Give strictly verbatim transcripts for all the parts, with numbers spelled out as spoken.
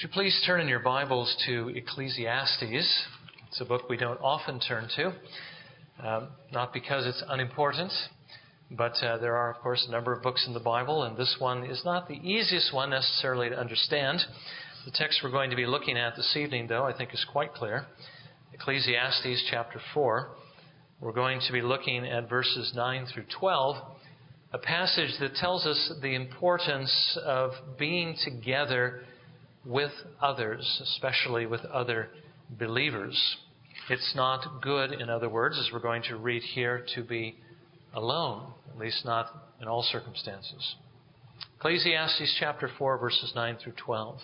Would you please turn in your Bibles to Ecclesiastes? It's a book we don't often turn to, um, not because it's unimportant, but uh, there are, of course, a number of books in the Bible, and this one is not the easiest one necessarily to understand. The text we're going to be looking at this evening, though, I think is quite clear. Ecclesiastes chapter four. We're going to be looking at verses nine through twelve, a passage that tells us the importance of being together with others, especially with other believers. It's not good, in other words, as we're going to read here, to be alone, at least not in all circumstances. Ecclesiastes chapter four, verses nine through twelve.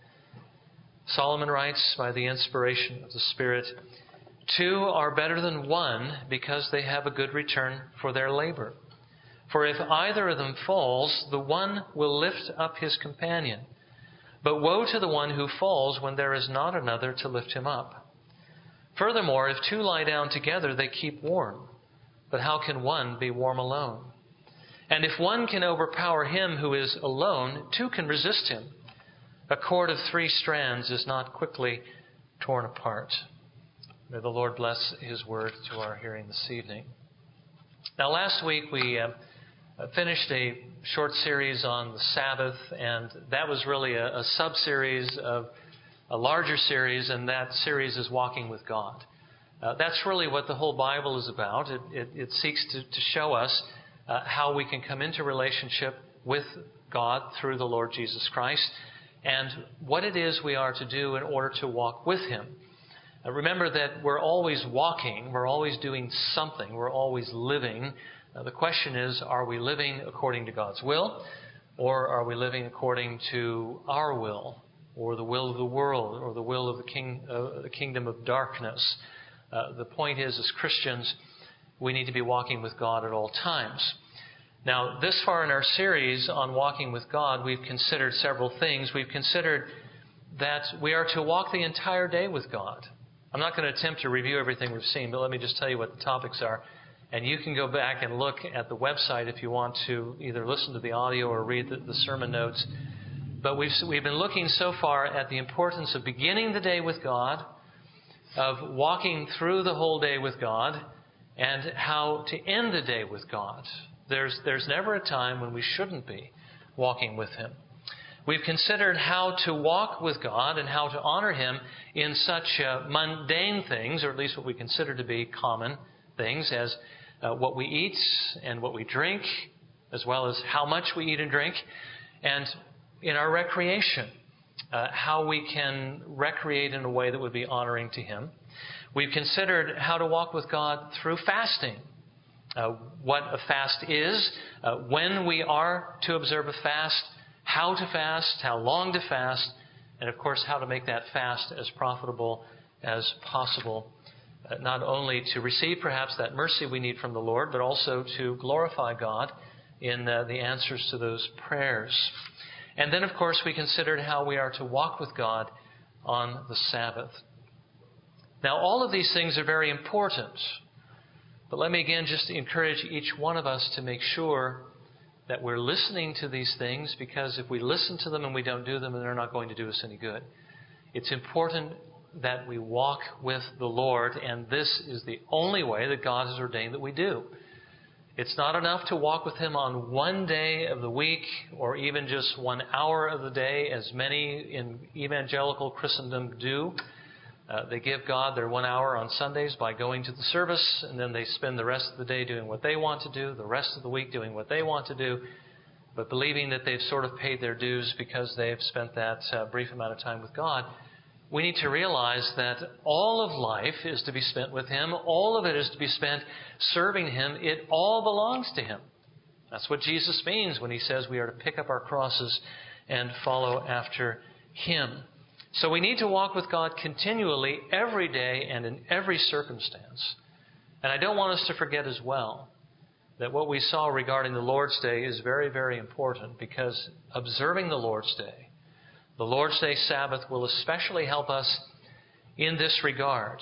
Solomon writes by the inspiration of the Spirit, "Two are better than one because they have a good return for their labor. For if either of them falls, the one will lift up his companion. But woe to the one who falls when there is not another to lift him up. Furthermore, if two lie down together, they keep warm. But how can one be warm alone? And if one can overpower him who is alone, two can resist him. A cord of three strands is not quickly torn apart." May the Lord bless His word to our hearing this evening. Now, last week we uh, finished a short series on the Sabbath, and that was really a, a sub-series of a larger series, and that series is Walking with God. Uh, that's really what the whole Bible is about. It, it, it seeks to, to show us uh, how we can come into relationship with God through the Lord Jesus Christ, and what it is we are to do in order to walk with Him. Uh, remember that we're always walking, we're always doing something, we're always living. Uh, the question is, are we living according to God's will, or are we living according to our will, or the will of the world, or the will of the, king, uh, the kingdom of darkness? Uh, the point is, as Christians, we need to be walking with God at all times. Now, this far in our series on walking with God, we've considered several things. We've considered that we are to walk the entire day with God. I'm not going to attempt to review everything we've seen, but let me just tell you what the topics are. And you can go back and look at the website if you want to either listen to the audio or read the, the sermon notes. But we've, we've been looking so far at the importance of beginning the day with God, of walking through the whole day with God, and how to end the day with God. There's, there's never a time when we shouldn't be walking with Him. We've considered how to walk with God and how to honor Him in such uh, mundane things, or at least what we consider to be common things, as uh, what we eat and what we drink, as well as how much we eat and drink, and in our recreation, uh, how we can recreate in a way that would be honoring to Him. We've considered how to walk with God through fasting, uh, what a fast is, uh, when we are to observe a fast, how to fast, how long to fast, and of course how to make that fast as profitable as possible. Uh, not only to receive perhaps that mercy we need from the Lord, but also to glorify God in uh, the answers to those prayers. And then, of course, we considered how we are to walk with God on the Sabbath. Now, all of these things are very important, but let me again just encourage each one of us to make sure that we're listening to these things, because if we listen to them and we don't do them, then they're not going to do us any good. It's important that we walk with the Lord, and this is the only way that God has ordained that we do. It's not enough to walk with Him on one day of the week, or even just one hour of the day, as many in evangelical Christendom do. Uh, they give God their one hour on Sundays by going to the service, and then they spend the rest of the day doing what they want to do, the rest of the week doing what they want to do, but believing that they've sort of paid their dues because they've spent that uh, brief amount of time with God. We need to realize that all of life is to be spent with Him. All of it is to be spent serving Him. It all belongs to Him. That's what Jesus means when He says we are to pick up our crosses and follow after Him. So we need to walk with God continually, every day and in every circumstance. And I don't want us to forget as well that what we saw regarding the Lord's Day is very, very important, because observing the Lord's Day, the Lord's Day Sabbath, will especially help us in this regard.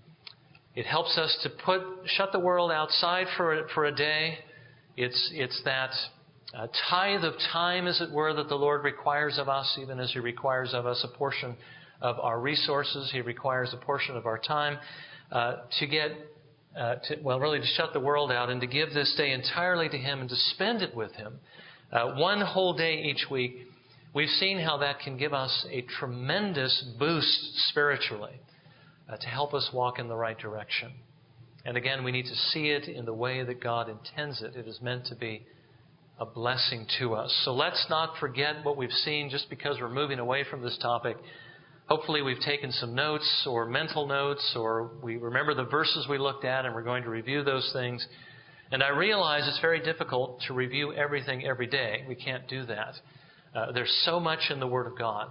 It helps us to put shut the world outside for a, for a day. It's it's that uh, tithe of time, as it were, that the Lord requires of us, even as He requires of us a portion of our resources. He requires a portion of our time uh, to get, uh, to, well, really to shut the world out and to give this day entirely to Him and to spend it with Him. Uh, one whole day each week. We've seen how that can give us a tremendous boost spiritually uh, to help us walk in the right direction. And again, we need to see it in the way that God intends it. It is meant to be a blessing to us. So let's not forget what we've seen just because we're moving away from this topic. Hopefully we've taken some notes or mental notes, or we remember the verses we looked at and we're going to review those things. And I realize it's very difficult to review everything every day. We can't do that. Uh, there's so much in the Word of God.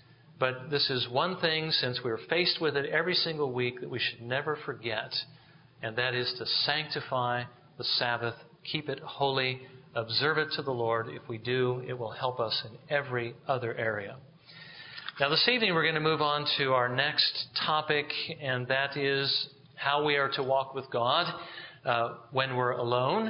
But this is one thing, since we're faced with it every single week, that we should never forget. And that is to sanctify the Sabbath, keep it holy, observe it to the Lord. If we do, it will help us in every other area. Now this evening we're going to move on to our next topic, and that is how we are to walk with God uh, when we're alone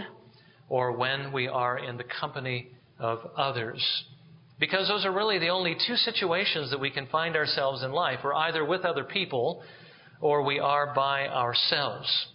or when we are in the company of others. Because those are really the only two situations that we can find ourselves in life. We're either with other people or we are by ourselves.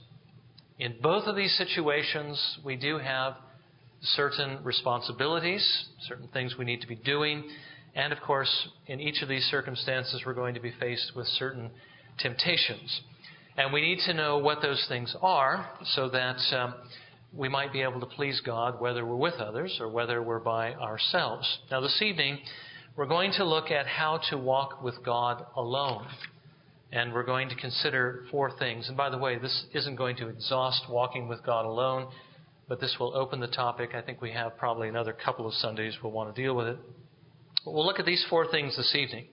In both of these situations, we do have certain responsibilities, certain things we need to be doing. And of course, in each of these circumstances, we're going to be faced with certain temptations. And we need to know what those things are so that um, we might be able to please God whether we're with others or whether we're by ourselves. Now this evening, we're going to look at how to walk with God alone. And we're going to consider four things. And by the way, this isn't going to exhaust walking with God alone, but this will open the topic. I think we have probably another couple of Sundays we'll want to deal with it. But we'll look at these four things this evening.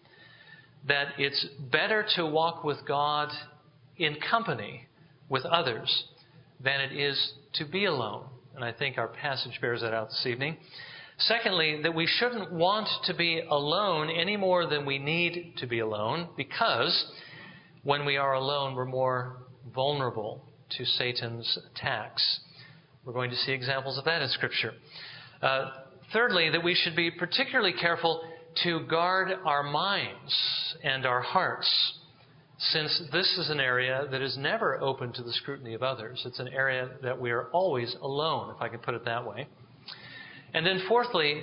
That it's better to walk with God in company with others than it is to be alone. And I think our passage bears that out this evening. Secondly, that we shouldn't want to be alone any more than we need to be alone, because when we are alone, we're more vulnerable to Satan's attacks. We're going to see examples of that in Scripture. Uh, thirdly, that we should be particularly careful to guard our minds and our hearts, since this is an area that is never open to the scrutiny of others. It's an area that we are always alone, if I can put it that way. And then fourthly,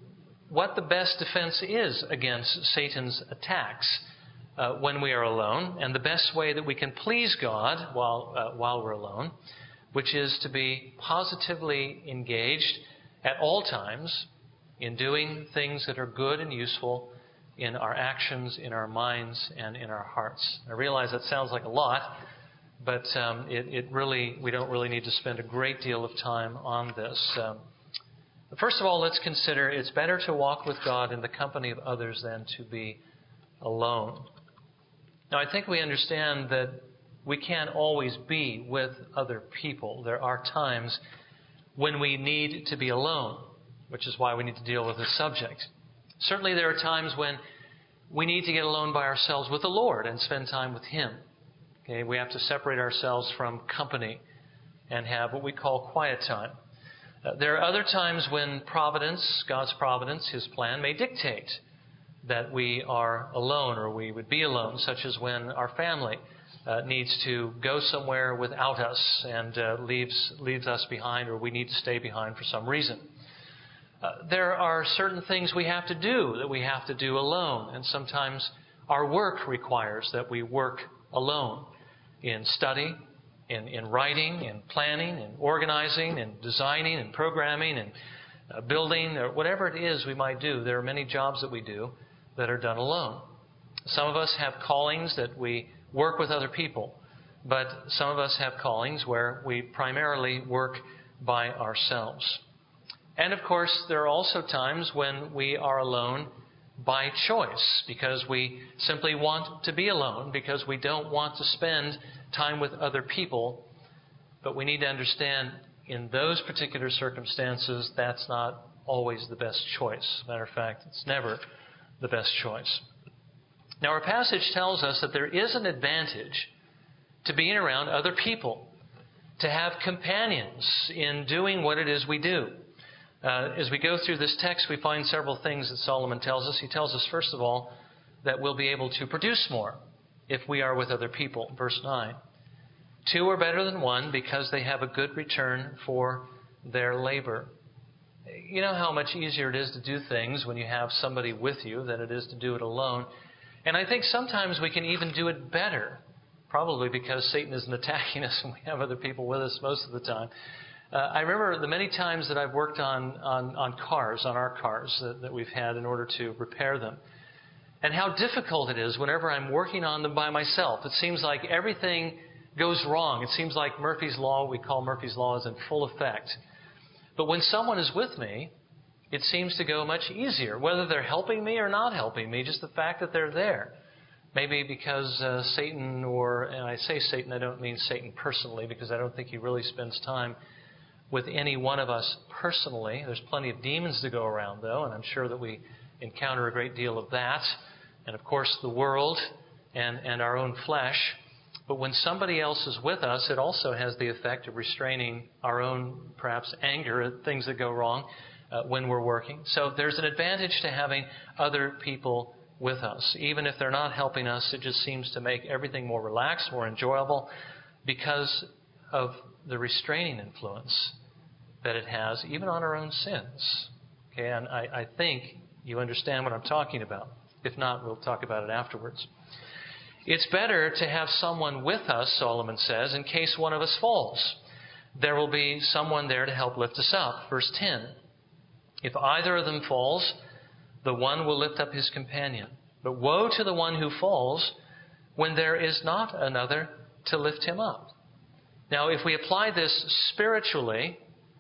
what the best defense is against Satan's attacks uh, when we are alone, and the best way that we can please God while uh, while we're alone, which is to be positively engaged at all times in doing things that are good and useful in our actions, in our minds, and in our hearts. I realize that sounds like a lot, but um, it, it really we don't really need to spend a great deal of time on this. Um, First of all, let's consider it's better to walk with God in the company of others than to be alone. Now, I think we understand that we can't always be with other people. There are times when we need to be alone, which is why we need to deal with this subject. Certainly there are times when we need to get alone by ourselves with the Lord and spend time with Him. Okay, we have to separate ourselves from company and have what we call quiet time. Uh, there are other times when providence, God's providence, His plan, may dictate that we are alone or we would be alone, such as when our family uh, needs to go somewhere without us and uh, leaves leaves us behind, or we need to stay behind for some reason. Uh, there are certain things we have to do that we have to do alone, and sometimes our work requires that we work alone in study, In, in writing, in planning, in organizing, in designing, and programming, and uh, building, or whatever it is we might do. There are many jobs that we do that are done alone. Some of us have callings that we work with other people, but some of us have callings where we primarily work by ourselves. And of course, there are also times when we are alone by choice, because we simply want to be alone, because we don't want to spend time with other people. But we need to understand in those particular circumstances, that's not always the best choice. As a matter of fact, it's never the best choice. Now, our passage tells us that there is an advantage to being around other people, to have companions in doing what it is we do. Uh, as we go through this text, we find several things that Solomon tells us. He tells us, first of all, that we'll be able to produce more if we are with other people. Verse nine. Two are better than one because they have a good return for their labor. You know how much easier it is to do things when you have somebody with you than it is to do it alone. And I think sometimes we can even do it better, probably because Satan isn't attacking us and we have other people with us most of the time. Uh, I remember the many times that I've worked on, on, on cars, on our cars that, that we've had in order to repair them. And how difficult it is whenever I'm working on them by myself. It seems like everything goes wrong. It seems like Murphy's Law, what we call Murphy's Law, is in full effect. But when someone is with me, it seems to go much easier, whether they're helping me or not helping me, just the fact that they're there. Maybe because uh, Satan, or, and I say Satan, I don't mean Satan personally, because I don't think he really spends time with any one of us personally. There's plenty of demons to go around, though, and I'm sure that we encounter a great deal of that. And, of course, the world and, and our own flesh. But when somebody else is with us, it also has the effect of restraining our own, perhaps, anger at things that go wrong uh, when we're working. So there's an advantage to having other people with us. Even if they're not helping us, it just seems to make everything more relaxed, more enjoyable, because of the restraining influence that it has, even on our own sins. Okay, and I, I think you understand what I'm talking about. If not, we'll talk about it afterwards. It's better to have someone with us, Solomon says, in case one of us falls. There will be someone there to help lift us up. Verse ten. If either of them falls, the one will lift up his companion. But woe to the one who falls when there is not another to lift him up. Now, if we apply this spiritually,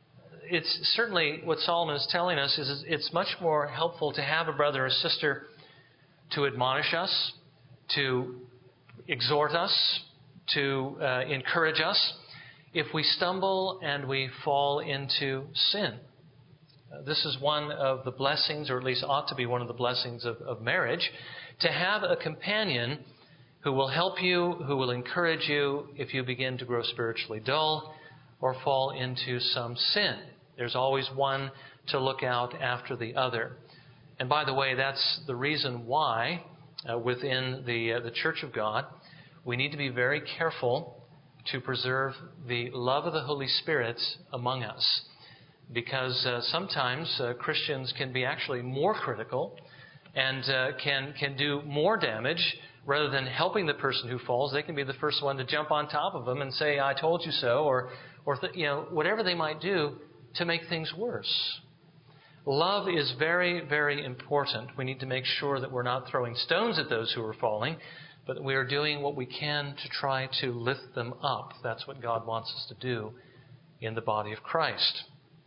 it's certainly what Solomon is telling us is it's much more helpful to have a brother or sister to admonish us, to exhort us, to uh, encourage us if we stumble and we fall into sin. Uh, this is one of the blessings, or at least ought to be one of the blessings of, of marriage, to have a companion who will help you, who will encourage you if you begin to grow spiritually dull or fall into some sin. There's always one to look out after the other. And by the way, that's the reason why uh, within the uh, the Church of God, we need to be very careful to preserve the love of the Holy Spirit among us. Because uh, sometimes uh, Christians can be actually more critical and uh, can can do more damage. Rather than helping the person who falls, they can be the first one to jump on top of them and say, "I told you so," or, or th- you know, whatever they might do to make things worse. Love is very, very important. We need to make sure that we're not throwing stones at those who are falling, but that we are doing what we can to try to lift them up. That's what God wants us to do in the body of Christ.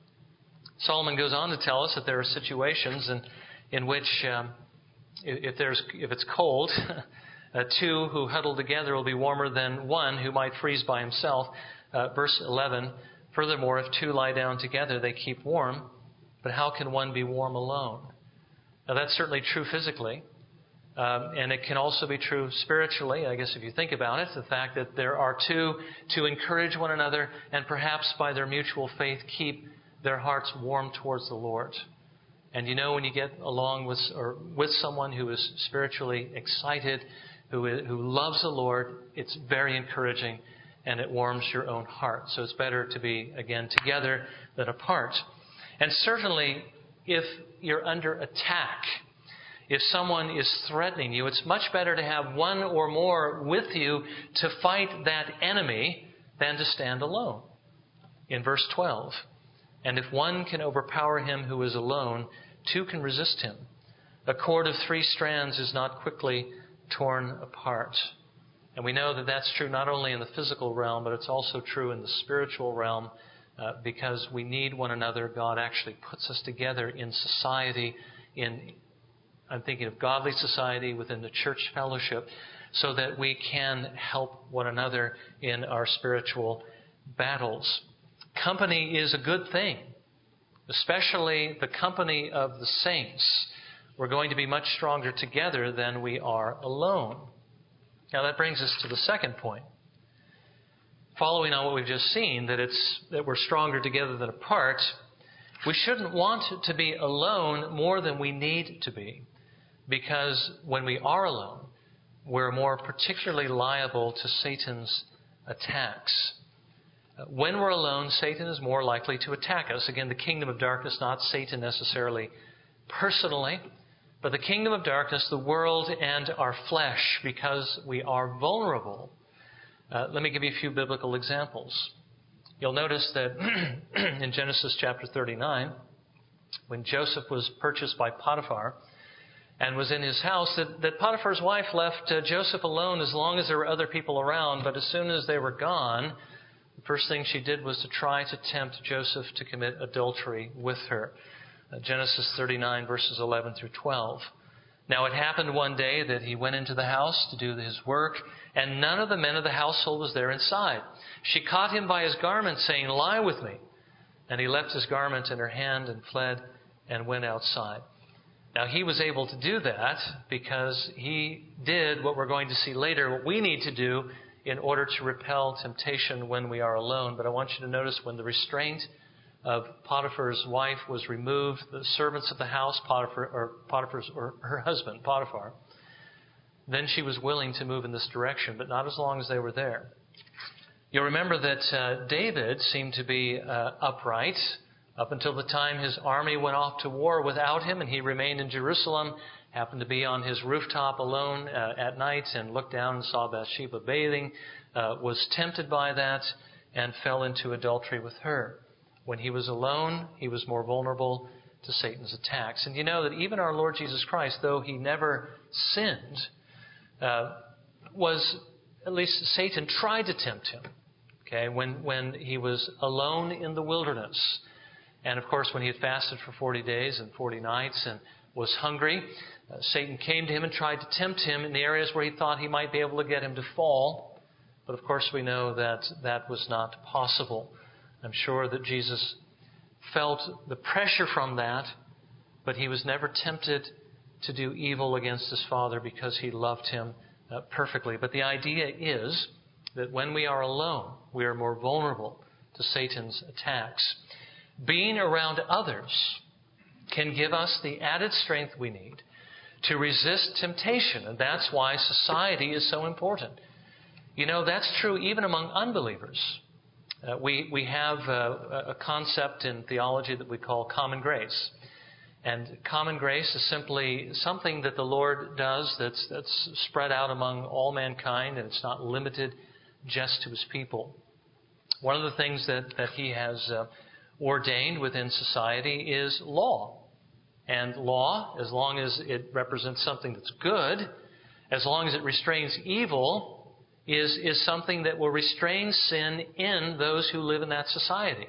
Solomon goes on to tell us that there are situations in, in which um, if there's if it's cold, uh, two who huddle together will be warmer than one who might freeze by himself. Uh, verse eleven, furthermore, if two lie down together, they keep warm. But how can one be warm alone? Now, that's certainly true physically. Um, and it can also be true spiritually, I guess if you think about it. The fact that there are two to encourage one another and perhaps by their mutual faith keep their hearts warm towards the Lord. And you know, when you get along with or with someone who is spiritually excited, who is, who loves the Lord, it's very encouraging and it warms your own heart. So it's better to be, again, together than apart. And certainly, if you're under attack, if someone is threatening you, it's much better to have one or more with you to fight that enemy than to stand alone. In verse twelve, and if one can overpower him who is alone, two can resist him. A cord of three strands is not quickly torn apart. And we know that that's true not only in the physical realm, but it's also true in the spiritual realm. Uh, because we need one another. God actually puts us together in society, in I'm thinking of godly society within the church fellowship, so that we can help one another in our spiritual battles. Company is a good thing, especially the company of the saints. We're going to be much stronger together than we are alone. Now that brings us to the second point. Following on what we've just seen, that it's that we're stronger together than apart, We shouldn't want to be alone more than we need to be, because when we are alone, we're more particularly liable to Satan's attacks. When we're alone, Satan is more likely to attack us. Again, the kingdom of darkness, not Satan necessarily personally, but the kingdom of darkness, the world, and our flesh, because we are vulnerable. Uh, let me give you a few biblical examples. You'll notice that in Genesis chapter thirty-nine, when Joseph was purchased by Potiphar and was in his house, that, that Potiphar's wife left uh, Joseph alone as long as there were other people around. But as soon as they were gone, the first thing she did was to try to tempt Joseph to commit adultery with her. Uh, Genesis thirty-nine, verses eleven through twelve. Now it happened one day that he went into the house to do his work, and none of the men of the household was there inside. She caught him by his garment, saying, "Lie with me." And he left his garment in her hand and fled and went outside. Now he was able to do that because he did what we're going to see later, what we need to do in order to repel temptation when we are alone. But I want you to notice when the restraint of Potiphar's wife was removed, the servants of the house, Potiphar, or Potiphar's, or her husband, Potiphar, then she was willing to move in this direction, but not as long as they were there. You'll remember that uh, David seemed to be uh, upright up until the time his army went off to war without him, and he remained in Jerusalem, happened to be on his rooftop alone uh, at night and looked down and saw Bathsheba bathing, uh, was tempted by that, and fell into adultery with her. When he was alone, he was more vulnerable to Satan's attacks. And you know that even our Lord Jesus Christ, though he never sinned, uh, was, at least Satan tried to tempt him. Okay, when, when he was alone in the wilderness. And of course, when he had fasted for forty days and forty nights and was hungry, uh, Satan came to him and tried to tempt him in the areas where he thought he might be able to get him to fall. But of course, we know that that was not possible. I'm sure that Jesus felt the pressure from that, but he was never tempted to do evil against his Father because he loved him uh, perfectly. But the idea is that when we are alone, we are more vulnerable to Satan's attacks. Being around others can give us the added strength we need to resist temptation, and that's why society is so important. You know, that's true even among unbelievers. Uh, we, we have uh, a concept in theology that we call common grace. And common grace is simply something that the Lord does that's, that's spread out among all mankind, and it's not limited just to his people. One of the things that, that he has uh, ordained within society is law. And law, as long as it represents something that's good, as long as it restrains evil, is, is something that will restrain sin in those who live in that society.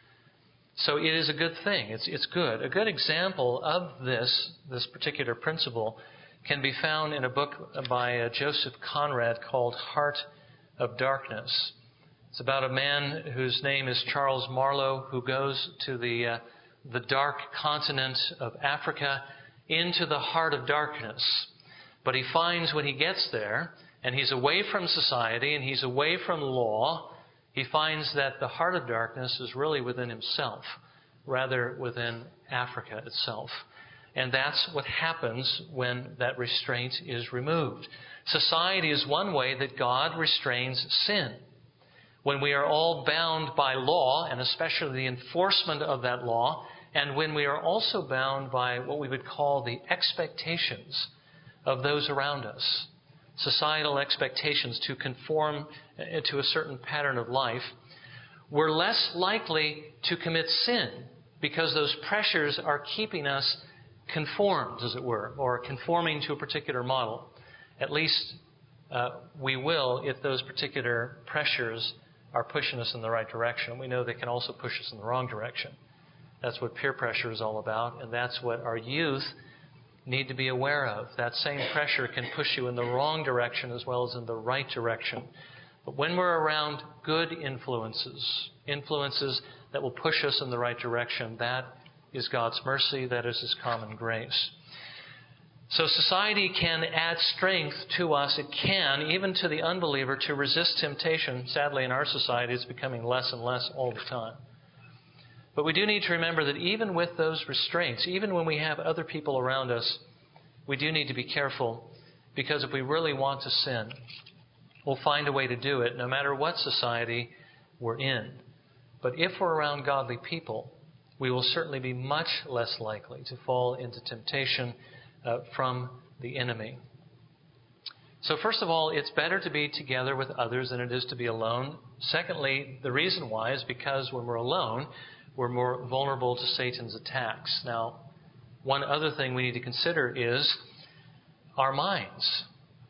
So it is a good thing. It's, it's good. A good example of this, this particular principle, can be found in a book by uh, Joseph Conrad called Heart of Darkness. It's about a man whose name is Charles Marlowe, who goes to the uh, the dark continent of Africa, into the heart of darkness. But he finds when he gets there, and he's away from society, and he's away from law, he finds that the heart of darkness is really within himself, rather within Africa itself. And that's what happens when that restraint is removed. Society is one way that God restrains sin. When we are all bound by law, and especially the enforcement of that law, and when we are also bound by what we would call the expectations of those around us, societal expectations to conform to a certain pattern of life, we're less likely to commit sin because those pressures are keeping us conformed, as it were, or conforming to a particular model. At least uh, we will if those particular pressures are pushing us in the right direction. We know they can also push us in the wrong direction. That's what peer pressure is all about, and that's what our youth need to be aware of. That same pressure can push you in the wrong direction as well as in the right direction. But when we're around good influences, influences that will push us in the right direction, that is God's mercy, that is His common grace. So society can add strength to us. It can, even to the unbeliever, to resist temptation. Sadly, in our society, it's becoming less and less all the time. But we do need to remember that even with those restraints, even when we have other people around us, we do need to be careful, because if we really want to sin, we'll find a way to do it no matter what society we're in. But if we're around godly people, we will certainly be much less likely to fall into temptation uh, from the enemy. So first of all, it's better to be together with others than it is to be alone. Secondly, the reason why is because when we're alone, we're more vulnerable to Satan's attacks. Now, one other thing we need to consider is our minds.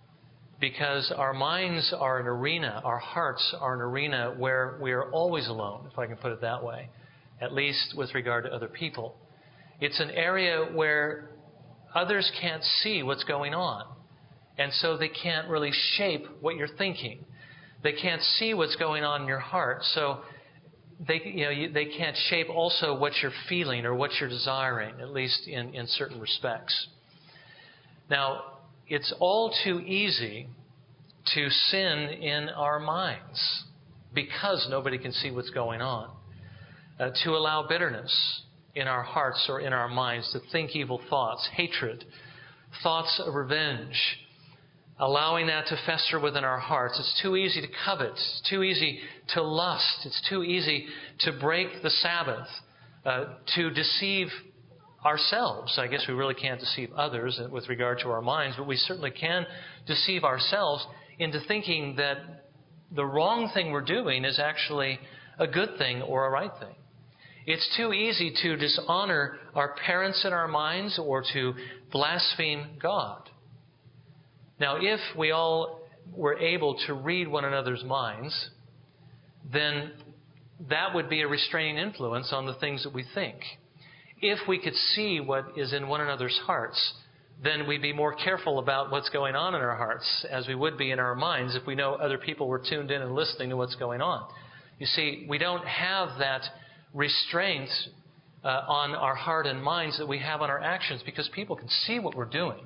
Because our minds are an arena, our hearts are an arena where we are always alone, if I can put it that way, at least with regard to other people. It's an area where others can't see what's going on, and so they can't really shape what you're thinking. They can't see what's going on in your heart, so they, you know, you, they can't shape also what you're feeling or what you're desiring, at least in, in certain respects. Now, it's all too easy to sin in our minds because nobody can see what's going on. Uh, to allow bitterness in our hearts or in our minds, to think evil thoughts, hatred, thoughts of revenge, allowing that to fester within our hearts. It's too easy to covet. It's too easy to lust. It's too easy to break the Sabbath, uh, to deceive ourselves. I guess we really can't deceive others with regard to our minds, but we certainly can deceive ourselves into thinking that the wrong thing we're doing is actually a good thing or a right thing. It's too easy to dishonor our parents in our minds or to blaspheme God. Now, if we all were able to read one another's minds, then that would be a restraining influence on the things that we think. If we could see what is in one another's hearts, then we'd be more careful about what's going on in our hearts as we would be in our minds if we know other people were tuned in and listening to what's going on. You see, we don't have that restraint uh, on our heart and minds that we have on our actions because people can see what we're doing.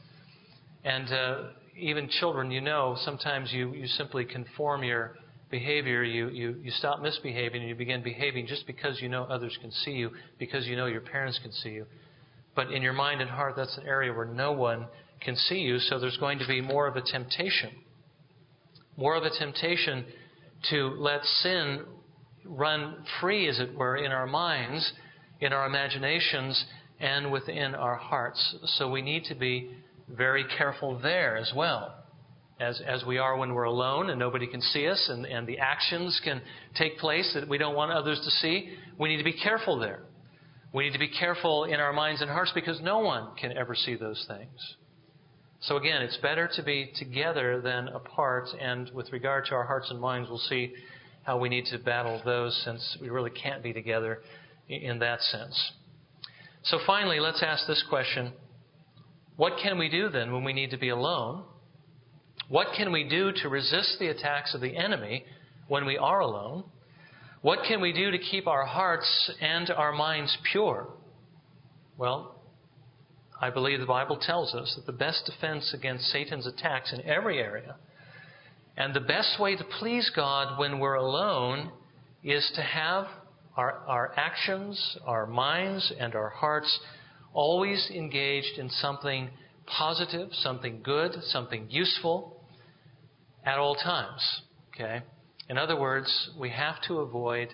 And uh, even children, you know, sometimes you, you simply conform your behavior. You, you, you stop misbehaving and you begin behaving just because you know others can see you, because you know your parents can see you. But in your mind and heart, that's an area where no one can see you, so there's going to be more of a temptation. More of a temptation to let sin run free, as it were, in our minds, in our imaginations, and within our hearts. So we need to be very careful there as well. As as we are when we're alone and nobody can see us, and, and the actions can take place that we don't want others to see, we need to be careful there. We need to be careful in our minds and hearts because no one can ever see those things. So again, it's better to be together than apart, and with regard to our hearts and minds, we'll see how we need to battle those since we really can't be together in that sense. So finally, let's ask this question. What can we do then when we need to be alone? What can we do to resist the attacks of the enemy when we are alone? What can we do to keep our hearts and our minds pure? Well, I believe the Bible tells us that the best defense against Satan's attacks in every area, and the best way to please God when we're alone, is to have our, our actions, our minds, and our hearts always engaged in something positive, something good, something useful at all times. Okay? In other words, we have to avoid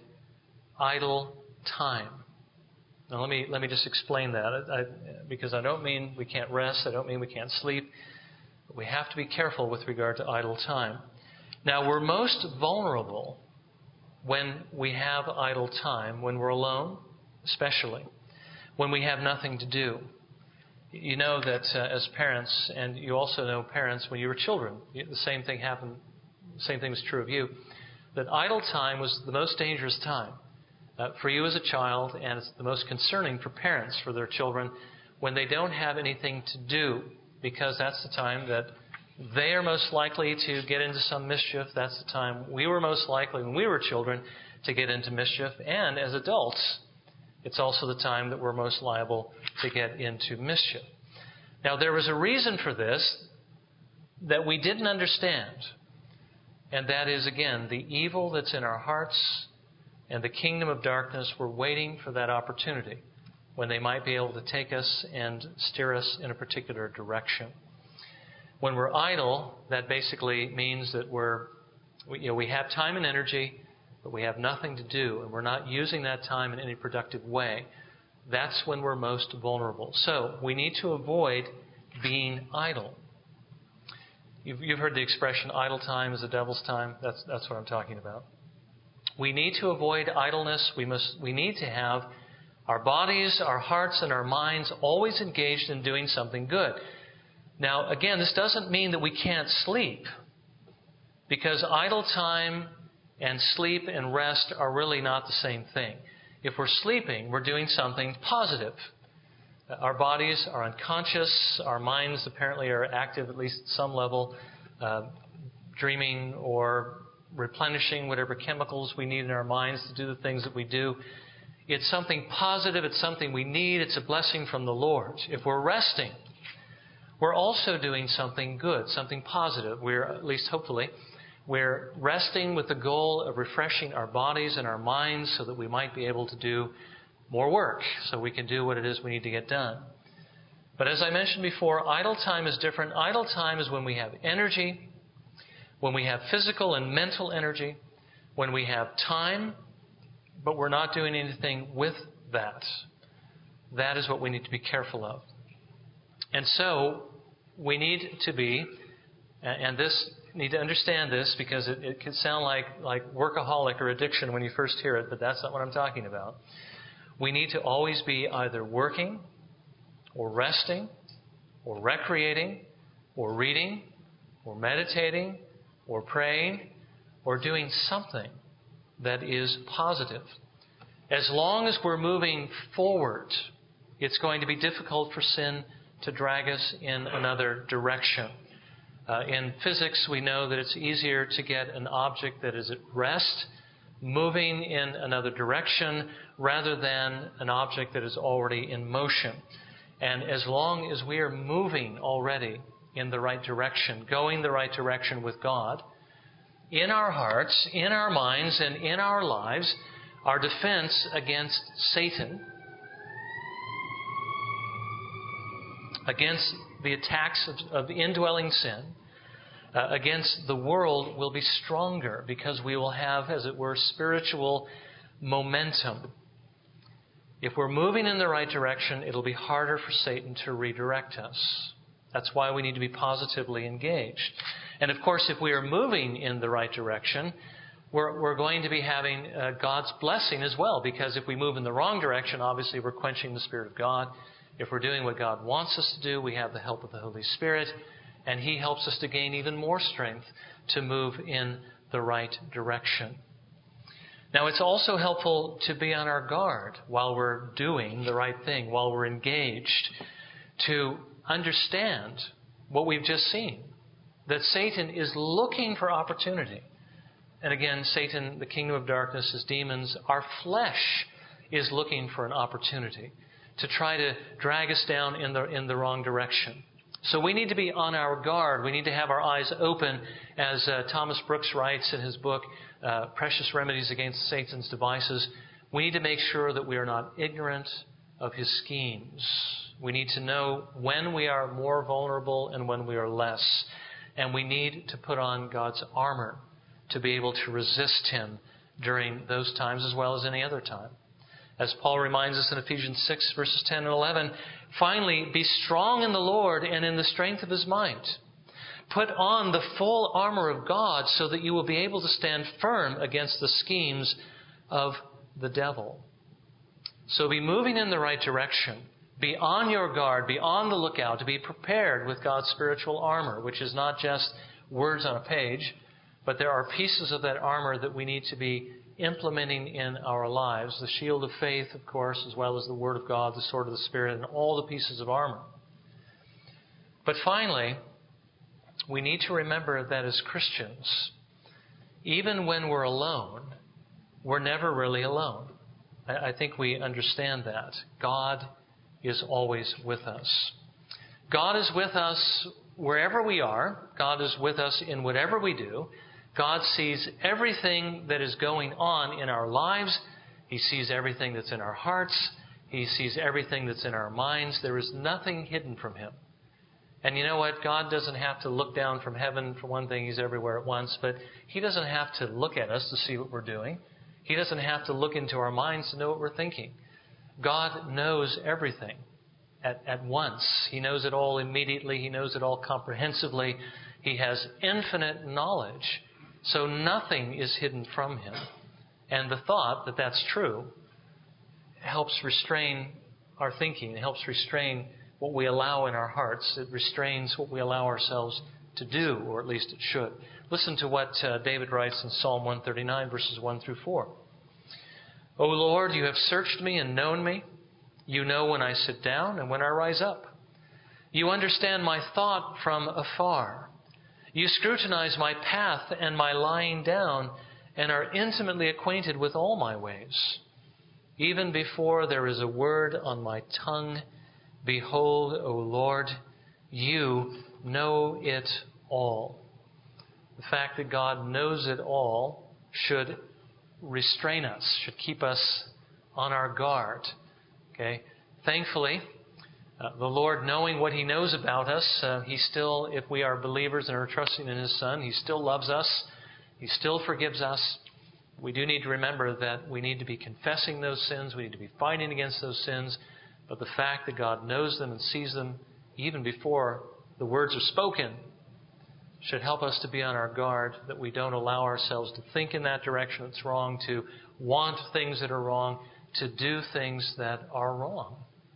idle time. Now, let me let me just explain that, I, because I don't mean we can't rest. I don't mean we can't sleep. But we have to be careful with regard to idle time. Now, we're most vulnerable when we have idle time, when we're alone, especially, when we have nothing to do. You know that uh, as parents, and you also know parents when you were children, the same thing happened, the same thing was true of you, that idle time was the most dangerous time uh, for you as a child, and it's the most concerning for parents for their children when they don't have anything to do, because that's the time that they are most likely to get into some mischief. That's the time we were most likely, when we were children, to get into mischief. And as adults, it's also the time that we're most liable to get into mischief. Now, there was a reason for this that we didn't understand. And that is, again, the evil that's in our hearts And the kingdom of darkness were waiting for that opportunity when they might be able to take us and steer us in a particular direction. When we're idle, that basically means that we're, we, you know, we have time and energy, but we have nothing to do, and we're not using that time in any productive way. That's when we're most vulnerable. So we need to avoid being idle. You've, you've heard the expression, idle time is the devil's time. That's, that's what I'm talking about. We need to avoid idleness. We must. We need to have our bodies, our hearts, and our minds always engaged in doing something good. Now, again, this doesn't mean that we can't sleep, because idle time and sleep and rest are really not the same thing. If we're sleeping, we're doing something positive. Our bodies are unconscious. Our minds apparently are active, at least at some level, uh, dreaming or replenishing whatever chemicals we need in our minds to do the things that we do. It's something positive. It's something we need. It's a blessing from the Lord. If we're resting, we're also doing something good, something positive. We're, at least hopefully, we're resting with the goal of refreshing our bodies and our minds so that we might be able to do more work, so we can do what it is we need to get done. But as I mentioned before, idle time is different. Idle time is when we have energy, when we have physical and mental energy, when we have time, but we're not doing anything with that. That is what we need to be careful of. And so we need to be, and this need to understand this, because it, it can sound like, like workaholic or addiction when you first hear it, but that's not what I'm talking about. We need to always be either working or resting or recreating or reading or meditating or praying or doing something that is positive. As long as we're moving forward, it's going to be difficult for sin to drag us in another direction. Uh, in physics, we know that it's easier to get an object that is at rest moving in another direction rather than an object that is already in motion. And as long as we are moving already in the right direction, going the right direction with God, in our hearts, in our minds, and in our lives, our defense against Satan, against the attacks of, of indwelling sin, uh, against the world will be stronger, because we will have, as it were, spiritual momentum. If we're moving in the right direction, it'll be harder for Satan to redirect us. That's why we need to be positively engaged. And of course, if we are moving in the right direction, we're, we're going to be having uh, God's blessing as well, because if we move in the wrong direction, obviously we're quenching the Spirit of God. If we're doing what God wants us to do, we have the help of the Holy Spirit, and He helps us to gain even more strength to move in the right direction. Now, it's also helpful to be on our guard while we're doing the right thing, while we're engaged, to understand what we've just seen, that Satan is looking for opportunity. And again, Satan, the kingdom of darkness, is demons. Our flesh is looking for an opportunity to try to drag us down in the in the wrong direction. So we need to be on our guard. We need to have our eyes open, as uh, Thomas Brooks writes in his book, uh, Precious Remedies Against Satan's Devices. We need to make sure that we are not ignorant of his schemes. We need to know when we are more vulnerable and when we are less. And we need to put on God's armor to be able to resist him during those times as well as any other time. As Paul reminds us in Ephesians six, verses ten and eleven, finally, be strong in the Lord and in the strength of his might. Put on the full armor of God so that you will be able to stand firm against the schemes of the devil. So be moving in the right direction. Be on your guard. Be on the lookout to be prepared with God's spiritual armor, which is not just words on a page, but there are pieces of that armor that we need to be implementing in our lives. The shield of faith, of course, as well as the Word of God, the sword of the Spirit, and all the pieces of armor. But finally, we need to remember that as Christians, even when we're alone, we're never really alone. I, I think we understand that. God is always with us. God is with us wherever we are. God is with us in whatever we do. God sees everything that is going on in our lives. He sees everything that's in our hearts. He sees everything that's in our minds. There is nothing hidden from Him. And you know what? God doesn't have to look down from heaven. For one thing, He's everywhere at once. But He doesn't have to look at us to see what we're doing. He doesn't have to look into our minds to know what we're thinking. God knows everything at, at once. He knows it all immediately. He knows it all comprehensively. He has infinite knowledge. So nothing is hidden from Him. And the thought that that's true helps restrain our thinking. It helps restrain what we allow in our hearts. It restrains what we allow ourselves to do, or at least it should. Listen to what uh, David writes in Psalm one thirty-nine, verses one through four. O Lord, you have searched me and known me. You know when I sit down and when I rise up. You understand my thought from afar. You scrutinize my path and my lying down, and are intimately acquainted with all my ways. Even before there is a word on my tongue, behold, O Lord, you know it all. The fact that God knows it all should restrain us, should keep us on our guard. Okay? Thankfully, uh, the Lord, knowing what He knows about us, uh, He still, if we are believers and are trusting in His Son, He still loves us. He still forgives us. We do need to remember that we need to be confessing those sins. We need to be fighting against those sins. But the fact that God knows them and sees them even before the words are spoken should help us to be on our guard, that we don't allow ourselves to think in that direction that's wrong, to want things that are wrong, to do things that are wrong.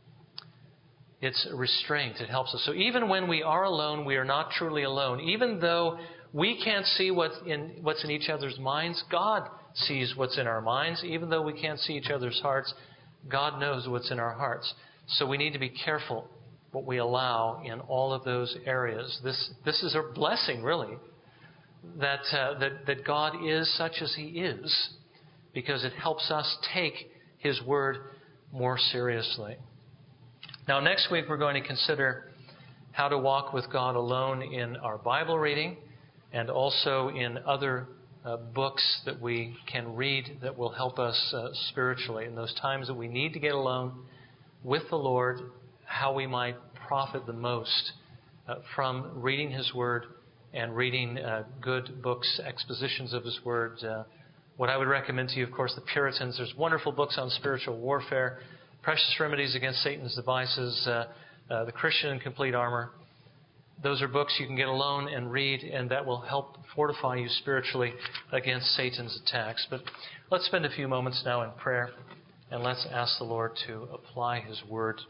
It's a restraint. It helps us. So even when we are alone, we are not truly alone. Even though we can't see what's in, what's in each other's minds, God sees what's in our minds. Even though we can't see each other's hearts, God knows what's in our hearts. So we need to be careful what we allow in all of those areas. This this is a blessing, really, that uh, that that God is such as He is, because it helps us take His Word more seriously. Now, next week we're going to consider how to walk with God alone in our Bible reading, and also in other uh, books that we can read that will help us uh, spiritually in those times that we need to get alone with the Lord, how we might profit the most uh, from reading His Word and reading uh, good books, expositions of His Word. Uh, what I would recommend to you, of course, the Puritans. There's wonderful books on spiritual warfare, Precious Remedies Against Satan's Devices, uh, uh, The Christian in Complete Armor. Those are books you can get alone and read, and that will help fortify you spiritually against Satan's attacks. But let's spend a few moments now in prayer, and let's ask the Lord to apply His Word